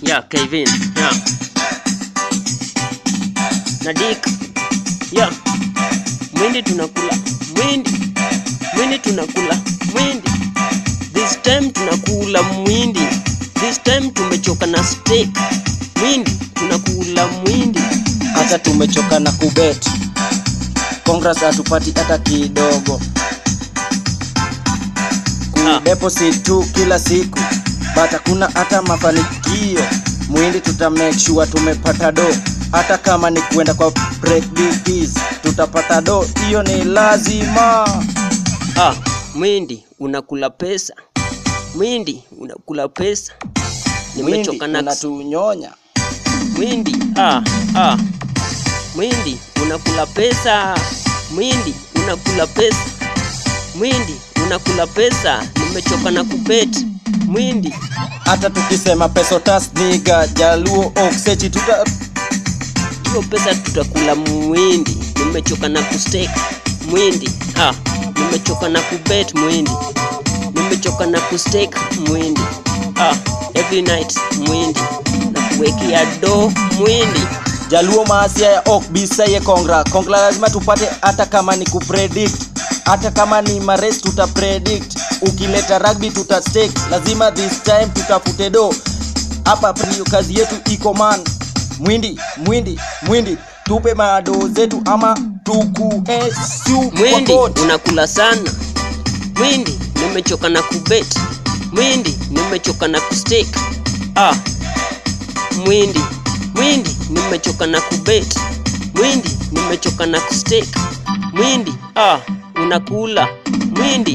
Yeah, Kevin. Yeah. Nadik. Yeah. Mwindi tunakula. Mwindi tunakula. Mwindi. This time tunakula mwindi. This time tumechoka na steak. Mwindi tunakula mwindi. Hata tumechoka na kubet. Congress hatupati hata kidogo. Deposit tu kila siku, but hakuna hata mafanikio. Mwindi tuta make sure tumepata do. Hata kama ni kuenda kwa break BPs, tutapata do, hiyo ni lazima. Mwindi unakula pesa. Mwindi unakula pesa. Nimechoka na unatunyonya. Mwindi Mwindi unakula pesa. Mwindi unakula pesa. Mwindi unakula pesa. Nimechoka na kubet. Mwindi. Hata tukisema peso tas niga Jaluo Oksechi hiyo pesa tutakula mwindi. Nimechoka na kustake. Mwindi. Nimechoka na kubet. Mwindi. Nimechoka na kustake. Mwindi. Every night mwindi. Na kuwekea do mwindi. Jaluo maasia ya ok bisa ye Kongra lazima tupate, hata kama ni kupredict. Hata kama ni mares tutapredict. Ukileta rugby tutastake. Lazima this time tutafute do. Hapa prio kazi yetu iko man. Mwindi tupe mado zetu ama tukuhesu. Mwindi unakula sana. Mwindi nimechoka na kubet. Mwindi nimechoka na kustake. Mwindi nimechoka na kubet. Mwindi nimechoka na kustake. Mwindi unakula mwindi.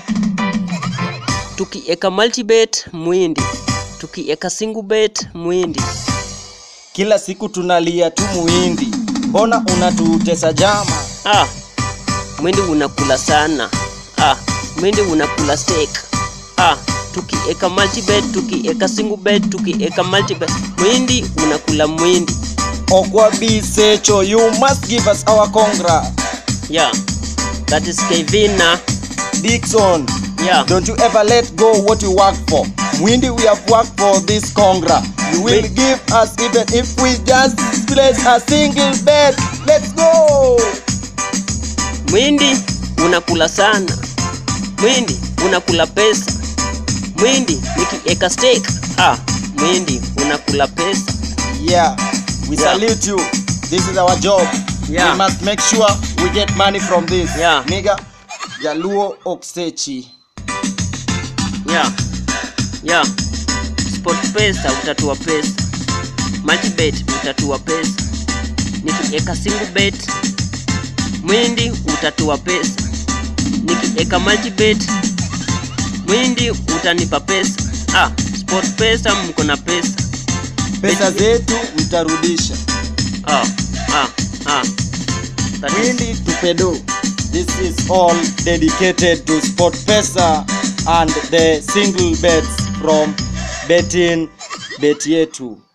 Tukieka multibet mwindi. Tukieka single bet mwindi. Kila siku tunalia tu mwindi. Mbona unatutesa jama? Mwindi unakula sana. Mwindi unakula steak. Tukieka multibet, tukieka single bet, tukieka multibet. Mwindi unakula mwindi. Okwa bisecho, you must give us our Congra. Yeah. That is Kevin Dixon. Yeah. Don't you ever let go what you work for. Mwindi, we have worked for this Congra. You will give us even if we just place a single bet. Let's go. Mwindi unakula sana. Mwindi unakula pesa. Mwindi nikieka steak. Mwindi unakula pesa. Yeah. We salute you. This is our job. Yeah. We must make sure we get money from this. Yeah. Nigga, Jaluo Oksechi. Yeah. Sport pesa utatua pesa. Multibet utatua pesa. Nikieka single bet mwindi utatua pesa. Nikieka multibet mwindi utanipa pesa. Sport pesa mko na pesa. Pesa zetu mtarudisha. Mwindi tupedo. This is all dedicated to Sport Pesa and the single bets from Betting Bet Yetu.